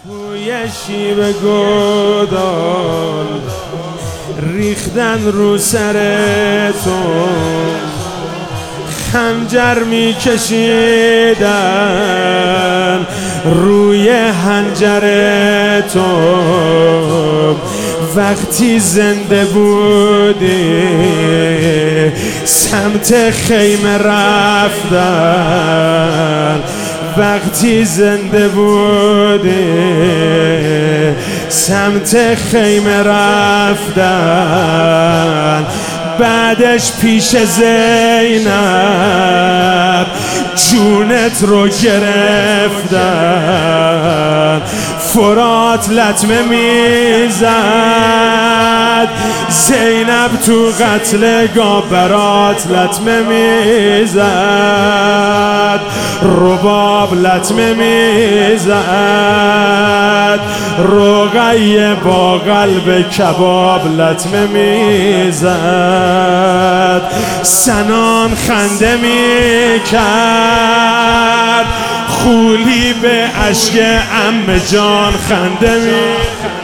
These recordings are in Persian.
توی شیب گودال ریختن رو سر تو، خنجر میکشیدن روی حنجر تو. وقتی زنده بودی سمت خیمه رفتن، وقتی زنده بودی سمت خیمه رفتن. بعدش پیش زینب جونت رو گرفتن. فرات لطمه میزد، زینب تو قتلگاه برات لطمه میزد، رباب لطمه میزد، رقیه با قلب کباب لطمه میزد. سنان خنده میکرد، خولی به اشک عمه جان خنده میکرد.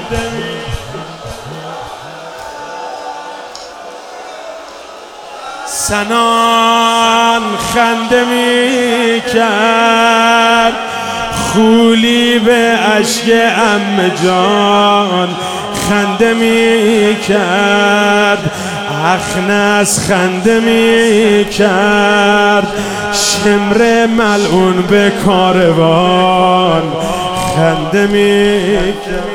سنان خنده میکرد، خولی به اشک عمه جان خنده میکرد. اخنس خنده میکرد، شمر ملعون به کاروان خنده میکرد.